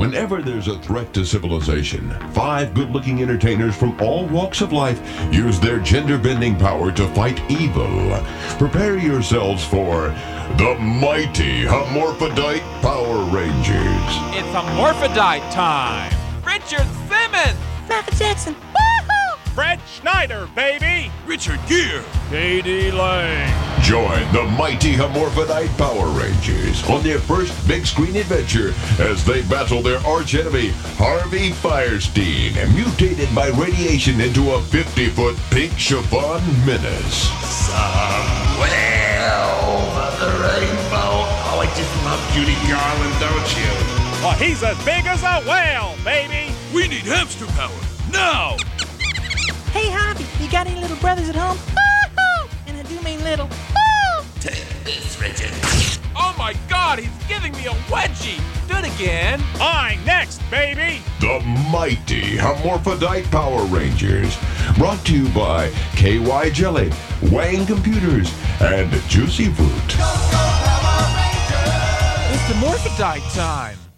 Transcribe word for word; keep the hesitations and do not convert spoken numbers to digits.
Whenever there's a threat to civilization, five good-looking entertainers from all walks of life use their gender-bending power to fight evil. Prepare yourselves for the mighty Hermaphrodite Power Rangers. It's Hermaphrodite time! Richard Simmons! Michael Jackson! Woohoo! Fred Schneider, baby! Richard Gere! K D Lang! Join the mighty Hermaphrodite Power Rangers on their first big screen adventure as they battle their archenemy, Harvey Fierstein, mutated by radiation into a fifty-foot pink chiffon menace. Somewhere over the rainbow. Oh, I just love Judy Garland, don't you? Well, he's as big as a whale, baby! We need hamster power, now! Hey, Harvey, you got any little brothers at home? Woohoo! And I do mean little. Woo! Take this, Richard. Oh my god, he's giving me a wedgie! Do it again! I next, baby! The mighty Hermaphrodite Power Rangers. Brought to you by K Y Jelly, Wang Computers, and Juicy Fruit. It's Hermaphrodite time!